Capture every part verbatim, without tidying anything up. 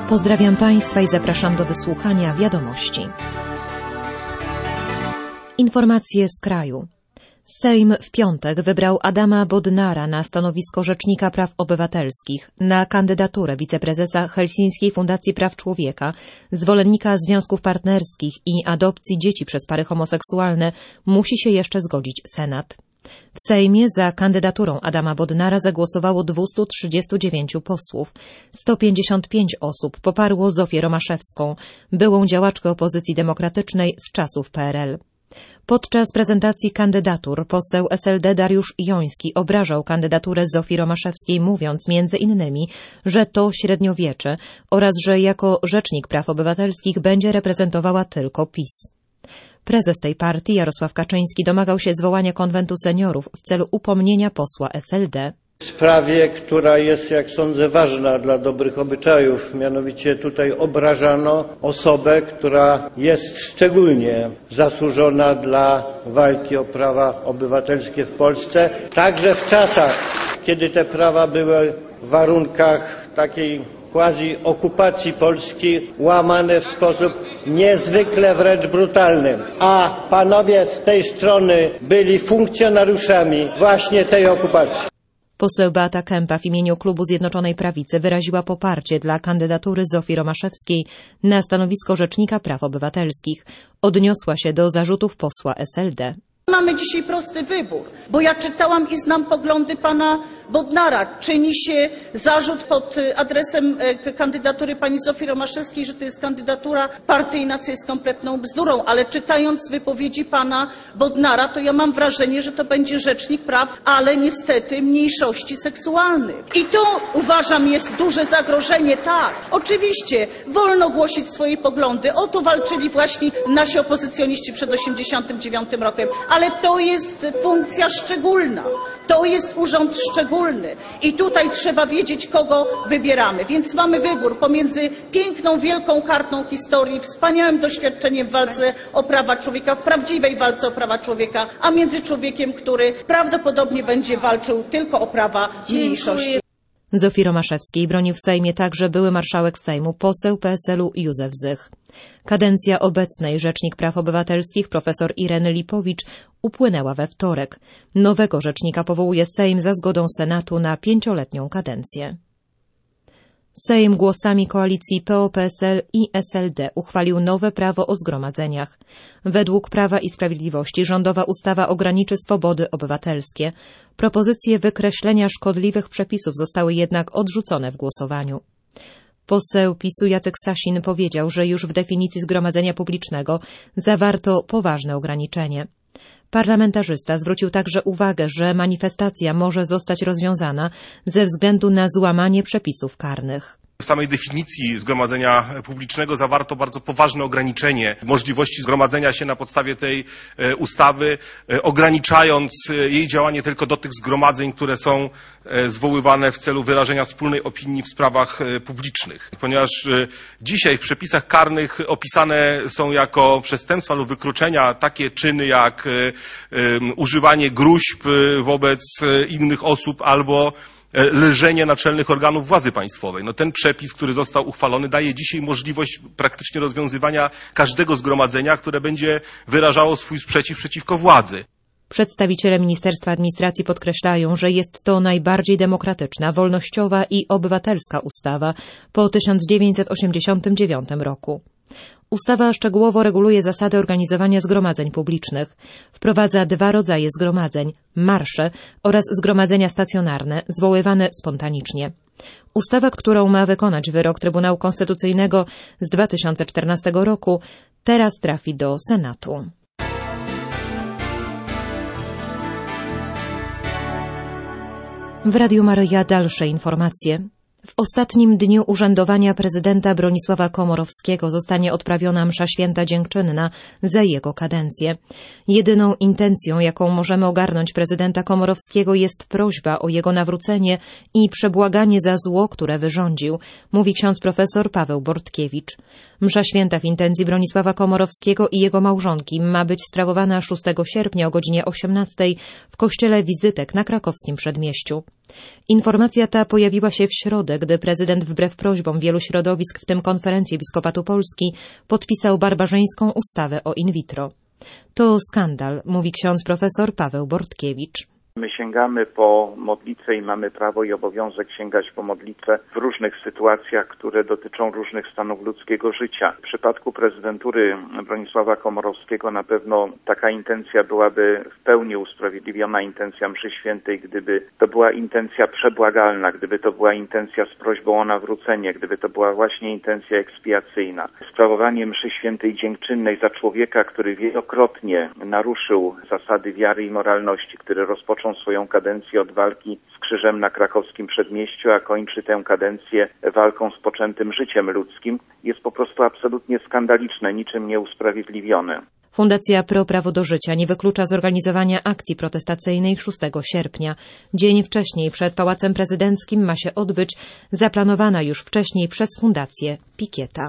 Pozdrawiam Państwa i zapraszam do wysłuchania wiadomości. Informacje z kraju. Sejm w piątek wybrał Adama Bodnara na stanowisko Rzecznika Praw Obywatelskich, na kandydaturę wiceprezesa Helsińskiej Fundacji Praw Człowieka, zwolennika związków partnerskich i adopcji dzieci przez pary homoseksualne musi się jeszcze zgodzić Senat. W Sejmie za kandydaturą Adama Bodnara zagłosowało dwieście trzydzieści dziewięć posłów. sto pięćdziesiąt pięć osób poparło Zofię Romaszewską, byłą działaczkę opozycji demokratycznej z czasów P R L. Podczas prezentacji kandydatur poseł S L D Dariusz Joński obrażał kandydaturę Zofii Romaszewskiej, mówiąc między innymi, że to średniowiecze oraz że jako Rzecznik Praw Obywatelskich będzie reprezentowała tylko PiS. Prezes tej partii Jarosław Kaczyński domagał się zwołania konwentu seniorów w celu upomnienia posła S L D. W sprawie, która jest, jak sądzę, ważna dla dobrych obyczajów, mianowicie tutaj obrażano osobę, która jest szczególnie zasłużona dla walki o prawa obywatelskie w Polsce, także w czasach, kiedy te prawa były w warunkach takiej quasi okupacji Polski łamane w sposób niezwykle wręcz brutalny. A panowie z tej strony byli funkcjonariuszami właśnie tej okupacji. Poseł Beata Kempa w imieniu klubu Zjednoczonej Prawicy wyraziła poparcie dla kandydatury Zofii Romaszewskiej na stanowisko Rzecznika Praw Obywatelskich. Odniosła się do zarzutów posła S L D. Mamy dzisiaj prosty wybór, bo ja czytałam i znam poglądy pana Bodnara. Czyni się zarzut pod adresem kandydatury pani Zofii Romaszewskiej, że to jest kandydatura partyjna, co jest kompletną bzdurą, ale czytając wypowiedzi pana Bodnara, to ja mam wrażenie, że to będzie rzecznik praw, ale niestety mniejszości seksualnych. I to uważam jest duże zagrożenie. Tak, oczywiście, wolno głosić swoje poglądy. O to walczyli właśnie nasi opozycjoniści przed osiemdziesiątym dziewiątym rokiem. Ale to jest funkcja szczególna, to jest urząd szczególny i tutaj trzeba wiedzieć, kogo wybieramy. Więc mamy wybór pomiędzy piękną, wielką kartą historii, wspaniałym doświadczeniem w walce o prawa człowieka, w prawdziwej walce o prawa człowieka, a między człowiekiem, który prawdopodobnie będzie walczył tylko o prawa mniejszości. Zofii Romaszewskiej bronił w Sejmie także były marszałek Sejmu, poseł P S L u Józef Zych. Kadencja obecnej Rzecznik Praw Obywatelskich profesor Ireny Lipowicz upłynęła we wtorek. Nowego rzecznika powołuje Sejm za zgodą Senatu na pięcioletnią kadencję. Sejm głosami koalicji P O P S L i S L D uchwalił nowe prawo o zgromadzeniach. Według Prawa i Sprawiedliwości rządowa ustawa ograniczy swobody obywatelskie. Propozycje wykreślenia szkodliwych przepisów zostały jednak odrzucone w głosowaniu. Poseł PiS-u Jacek Sasin powiedział, że już w definicji zgromadzenia publicznego zawarto poważne ograniczenie. Parlamentarzysta zwrócił także uwagę, że manifestacja może zostać rozwiązana ze względu na złamanie przepisów karnych. W samej definicji zgromadzenia publicznego zawarto bardzo poważne ograniczenie możliwości zgromadzenia się na podstawie tej ustawy, ograniczając jej działanie tylko do tych zgromadzeń, które są zwoływane w celu wyrażenia wspólnej opinii w sprawach publicznych. Ponieważ dzisiaj w przepisach karnych opisane są jako przestępstwa lub wykroczenia takie czyny jak używanie gruźb wobec innych osób albo lżenie naczelnych organów władzy państwowej. No ten przepis, który został uchwalony, daje dzisiaj możliwość praktycznie rozwiązywania każdego zgromadzenia, które będzie wyrażało swój sprzeciw przeciwko władzy. Przedstawiciele Ministerstwa Administracji podkreślają, że jest to najbardziej demokratyczna, wolnościowa i obywatelska ustawa po tysiąc dziewięćset osiemdziesiątym dziewiątym roku. Ustawa szczegółowo reguluje zasady organizowania zgromadzeń publicznych. Wprowadza dwa rodzaje zgromadzeń – marsze oraz zgromadzenia stacjonarne, zwoływane spontanicznie. Ustawa, którą ma wykonać wyrok Trybunału Konstytucyjnego z dwa tysiące czternastego roku, teraz trafi do Senatu. W Radiu Maryja dalsze informacje. W ostatnim dniu urzędowania prezydenta Bronisława Komorowskiego zostanie odprawiona msza święta dziękczynna za jego kadencję. Jedyną intencją, jaką możemy ogarnąć prezydenta Komorowskiego, jest prośba o jego nawrócenie i przebłaganie za zło, które wyrządził, mówi ksiądz profesor Paweł Bortkiewicz. Msza święta w intencji Bronisława Komorowskiego i jego małżonki ma być sprawowana szóstego sierpnia o godzinie osiemnastej w kościele Wizytek na krakowskim Przedmieściu. Informacja ta pojawiła się w środę, środek, gdy prezydent wbrew prośbom wielu środowisk, w tym Konferencji Episkopatu Polski, podpisał barbarzyńską ustawę o in vitro. To skandal, mówi ksiądz profesor Paweł Bortkiewicz. My sięgamy po modlitwę i mamy prawo i obowiązek sięgać po modlitwę w różnych sytuacjach, które dotyczą różnych stanów ludzkiego życia. W przypadku prezydentury Bronisława Komorowskiego na pewno taka intencja byłaby w pełni usprawiedliwiona, intencja mszy świętej, gdyby to była intencja przebłagalna, gdyby to była intencja z prośbą o nawrócenie, gdyby to była właśnie intencja ekspiacyjna. Sprawowanie mszy świętej dziękczynnej za człowieka, który wielokrotnie naruszył zasady wiary i moralności, który rozpoczął swoją kadencję od walki z krzyżem na krakowskim przedmieściu, a kończy tę kadencję walką z poczętym życiem ludzkim, jest po prostu absolutnie skandaliczne, niczym nieusprawiedliwione. Fundacja Pro Prawo do Życia nie wyklucza zorganizowania akcji protestacyjnej szóstego sierpnia. Dzień wcześniej przed Pałacem Prezydenckim ma się odbyć zaplanowana już wcześniej przez Fundację pikieta.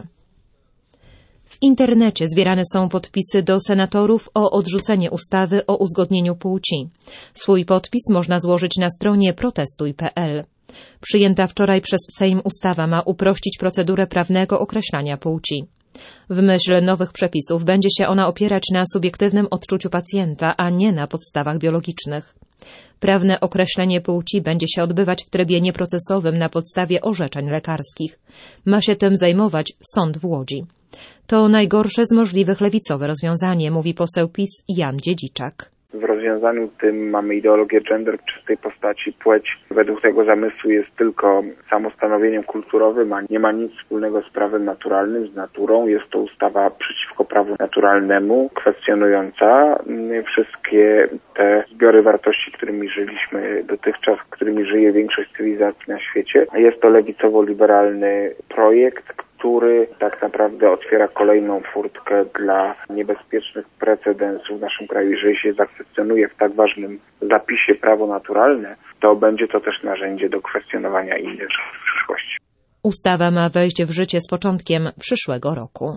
W internecie zbierane są podpisy do senatorów o odrzucenie ustawy o uzgodnieniu płci. Swój podpis można złożyć na stronie protestuj kropka p l. Przyjęta wczoraj przez Sejm ustawa ma uprościć procedurę prawnego określania płci. W myśl nowych przepisów będzie się ona opierać na subiektywnym odczuciu pacjenta, a nie na podstawach biologicznych. Prawne określenie płci będzie się odbywać w trybie nieprocesowym na podstawie orzeczeń lekarskich. Ma się tym zajmować sąd w Łodzi. To najgorsze z możliwych lewicowe rozwiązanie, mówi poseł PiS Jan Dziedziczak. W rozwiązaniu tym mamy ideologię gender w czystej postaci. Płeć według tego zamysłu jest tylko samostanowieniem kulturowym, a nie ma nic wspólnego z prawem naturalnym, z naturą. Jest to ustawa przeciwko prawu naturalnemu, kwestionująca wszystkie te zbiory wartości, którymi żyliśmy dotychczas, którymi żyje większość cywilizacji na świecie. Jest to lewicowo-liberalny projekt, który tak naprawdę otwiera kolejną furtkę dla niebezpiecznych precedensów w naszym kraju. Jeżeli się zakwestionuje w tak ważnym zapisie prawo naturalne, to będzie to też narzędzie do kwestionowania innych rzeczy w przyszłości. Ustawa ma wejść w życie z początkiem przyszłego roku.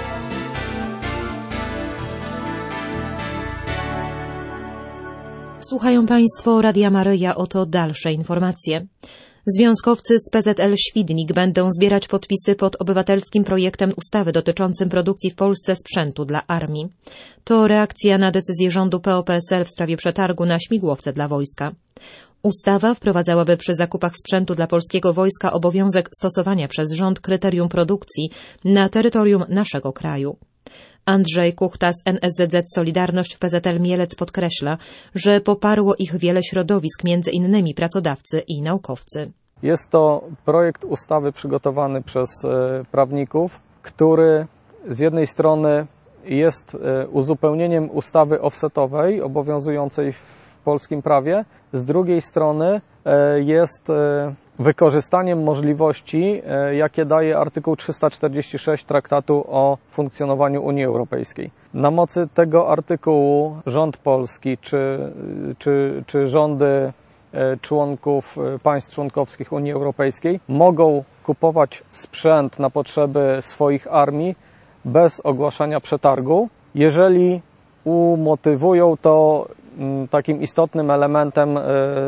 Słuchają Państwo Radia Maryja, oto dalsze informacje. Związkowcy z P Z L Świdnik będą zbierać podpisy pod obywatelskim projektem ustawy dotyczącym produkcji w Polsce sprzętu dla armii. To reakcja na decyzję rządu P O P S L w sprawie przetargu na śmigłowce dla wojska. Ustawa wprowadzałaby przy zakupach sprzętu dla polskiego wojska obowiązek stosowania przez rząd kryterium produkcji na terytorium naszego kraju. Andrzej Kuchta z N S Z Z Solidarność w P Z L Mielec podkreśla, że poparło ich wiele środowisk, między innymi pracodawcy i naukowcy. Jest to projekt ustawy przygotowany przez prawników, który z jednej strony jest uzupełnieniem ustawy offsetowej obowiązującej w polskim prawie, z drugiej strony jest wykorzystaniem możliwości, jakie daje artykuł trzysta czterdzieści sześć Traktatu o funkcjonowaniu Unii Europejskiej. Na mocy tego artykułu rząd polski czy, czy, czy rządy członków państw członkowskich Unii Europejskiej mogą kupować sprzęt na potrzeby swoich armii bez ogłaszania przetargu, jeżeli umotywują to takim istotnym elementem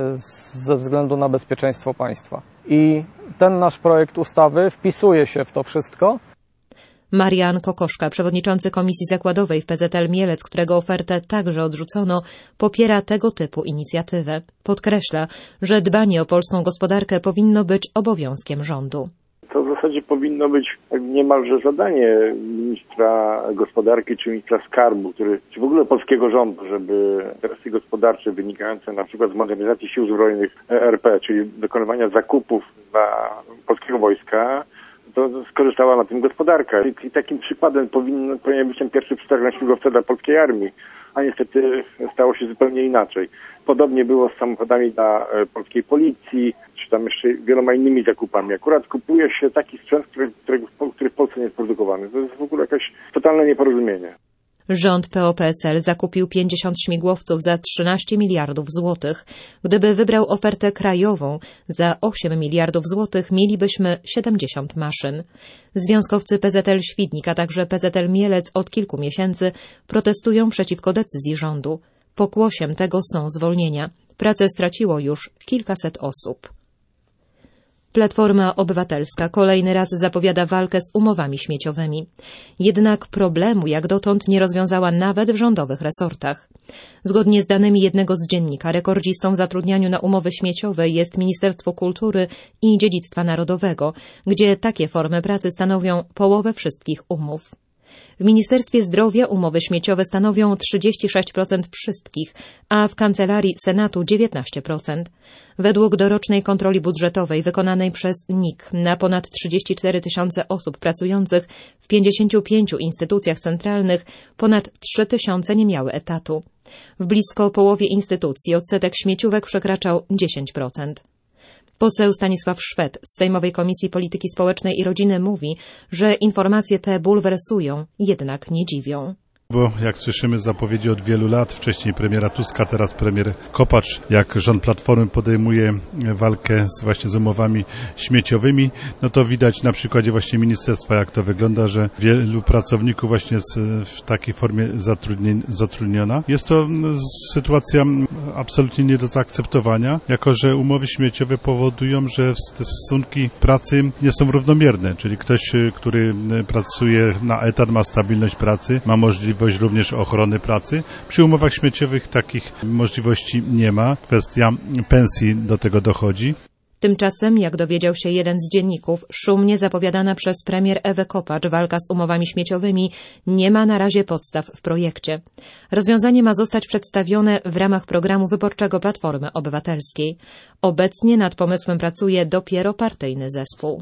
ze względu na bezpieczeństwo państwa. I ten nasz projekt ustawy wpisuje się w to wszystko. Marian Kokoszka, przewodniczący Komisji Zakładowej w P Z L Mielec, którego ofertę także odrzucono, popiera tego typu inicjatywę. Podkreśla, że dbanie o polską gospodarkę powinno być obowiązkiem rządu. To w zasadzie powinno być niemalże zadanie ministra gospodarki czy ministra skarbu, który, czy w ogóle polskiego rządu, żeby interesy gospodarcze wynikające na przykład z modernizacji sił zbrojnych R P, czyli dokonywania zakupów dla polskiego wojska, to skorzystała na tym gospodarka. I takim przykładem powinien, powinien być ten pierwszy przetarg na śmigłowce dla polskiej armii, a niestety stało się zupełnie inaczej. Podobnie było z samochodami dla polskiej policji, czy tam jeszcze wieloma innymi zakupami. Akurat kupuje się taki sprzęt, który, który, który w Polsce nie jest produkowany. To jest w ogóle jakieś totalne nieporozumienie. Rząd P O P S L zakupił pięćdziesiąt śmigłowców za trzynaście miliardów złotych. Gdyby wybrał ofertę krajową za osiem miliardów złotych, mielibyśmy siedemdziesiąt maszyn. Związkowcy P Z L Świdnik, a także P Z L Mielec od kilku miesięcy protestują przeciwko decyzji rządu. Pokłosiem tego są zwolnienia. Pracę straciło już kilkaset osób. Platforma Obywatelska kolejny raz zapowiada walkę z umowami śmieciowymi. Jednak problemu jak dotąd nie rozwiązała nawet w rządowych resortach. Zgodnie z danymi jednego z dziennika rekordzistą w zatrudnianiu na umowy śmieciowe jest Ministerstwo Kultury i Dziedzictwa Narodowego, gdzie takie formy pracy stanowią połowę wszystkich umów. W Ministerstwie Zdrowia umowy śmieciowe stanowią trzydzieści sześć procent wszystkich, a w Kancelarii Senatu dziewiętnaście procent. Według dorocznej kontroli budżetowej wykonanej przez N I K na ponad trzydzieści cztery tysiące osób pracujących w pięćdziesięciu pięciu instytucjach centralnych ponad trzy tysiące nie miały etatu. W blisko połowie instytucji odsetek śmieciówek przekraczał dziesięć procent. Poseł Stanisław Szwed z Sejmowej Komisji Polityki Społecznej i Rodziny mówi, że informacje te bulwersują, jednak nie dziwią. Bo jak słyszymy zapowiedzi od wielu lat, wcześniej premiera Tuska, teraz premier Kopacz, jak rząd Platformy podejmuje walkę z właśnie z umowami śmieciowymi, no to widać na przykładzie właśnie ministerstwa, jak to wygląda, że wielu pracowników właśnie jest w takiej formie zatrudniona. Jest to sytuacja absolutnie nie do zaakceptowania, jako że umowy śmieciowe powodują, że te stosunki pracy nie są równomierne, czyli ktoś, który pracuje na etat, ma stabilność pracy, ma możliwość również ochrony pracy. Przy umowach śmieciowych takich możliwości nie ma. Kwestia pensji do tego dochodzi. Tymczasem, jak dowiedział się jeden z dzienników, szumnie zapowiadana przez premier Ewę Kopacz walka z umowami śmieciowymi nie ma na razie podstaw w projekcie. Rozwiązanie ma zostać przedstawione w ramach programu wyborczego Platformy Obywatelskiej. Obecnie nad pomysłem pracuje dopiero partyjny zespół.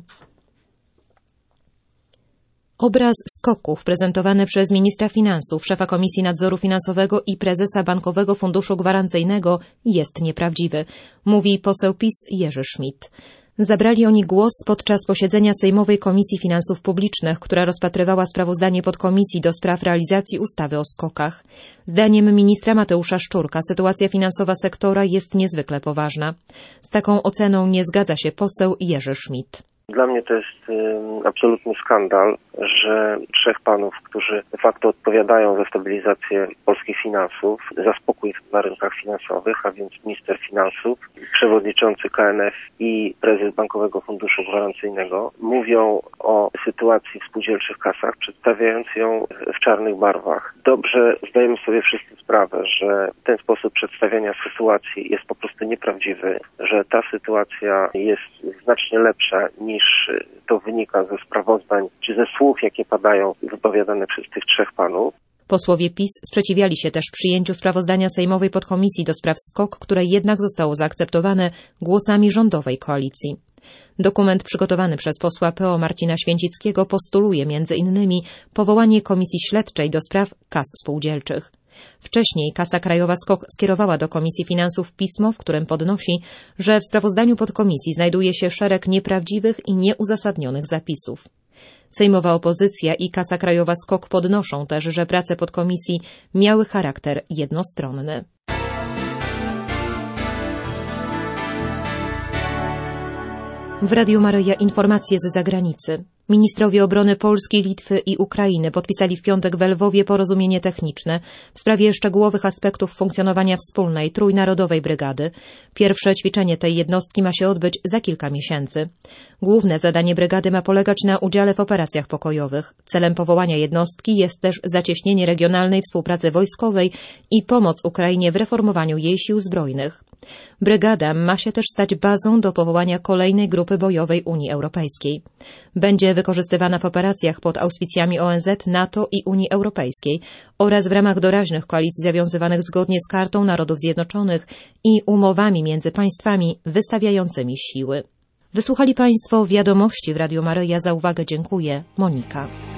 Obraz skoków prezentowany przez ministra finansów, szefa Komisji Nadzoru Finansowego i prezesa Bankowego Funduszu Gwarancyjnego jest nieprawdziwy, mówi poseł PiS Jerzy Schmidt. Zabrali oni głos podczas posiedzenia Sejmowej Komisji Finansów Publicznych, która rozpatrywała sprawozdanie podkomisji do spraw realizacji ustawy o skokach. Zdaniem ministra Mateusza Szczurka sytuacja finansowa sektora jest niezwykle poważna. Z taką oceną nie zgadza się poseł Jerzy Schmidt. Dla mnie to jest y, absolutny skandal, że trzech panów, którzy de facto odpowiadają za stabilizację polskich finansów, za spokój na rynkach finansowych, a więc minister finansów, przewodniczący K N F i prezes Bankowego Funduszu Gwarancyjnego, mówią o sytuacji w spółdzielczych kasach, przedstawiając ją w czarnych barwach. Dobrze zdajemy sobie wszyscy sprawę, że ten sposób przedstawiania sytuacji jest po prostu nieprawdziwy, że ta sytuacja jest znacznie lepsza niż to wynika ze sprawozdań czy ze słów, jakie padają wypowiadane przez tych trzech panów. Posłowie PiS sprzeciwiali się też przyjęciu sprawozdania Sejmowej Podkomisji do spraw skok, które jednak zostało zaakceptowane głosami rządowej koalicji. Dokument przygotowany przez posła P O Marcina Święcickiego postuluje między innymi powołanie komisji śledczej do spraw kas spółdzielczych. Wcześniej Kasa Krajowa SKOK skierowała do Komisji Finansów pismo, w którym podnosi, że w sprawozdaniu podkomisji znajduje się szereg nieprawdziwych i nieuzasadnionych zapisów. Sejmowa opozycja i Kasa Krajowa SKOK podnoszą też, że prace podkomisji miały charakter jednostronny. W Radiu Maryja informacje z zagranicy. Ministrowie obrony Polski, Litwy i Ukrainy podpisali w piątek w Lwowie porozumienie techniczne w sprawie szczegółowych aspektów funkcjonowania wspólnej trójnarodowej brygady. Pierwsze ćwiczenie tej jednostki ma się odbyć za kilka miesięcy. Główne zadanie brygady ma polegać na udziale w operacjach pokojowych. Celem powołania jednostki jest też zacieśnienie regionalnej współpracy wojskowej i pomoc Ukrainie w reformowaniu jej sił zbrojnych. Brygada ma się też stać bazą do powołania kolejnej grupy bojowej Unii Europejskiej. Będzie wykorzystywana w operacjach pod auspicjami O N Z, NATO i Unii Europejskiej oraz w ramach doraźnych koalicji zawiązywanych zgodnie z Kartą Narodów Zjednoczonych i umowami między państwami wystawiającymi siły. Wysłuchali Państwo wiadomości w Radiu Maryja. Za uwagę dziękuję. Monika.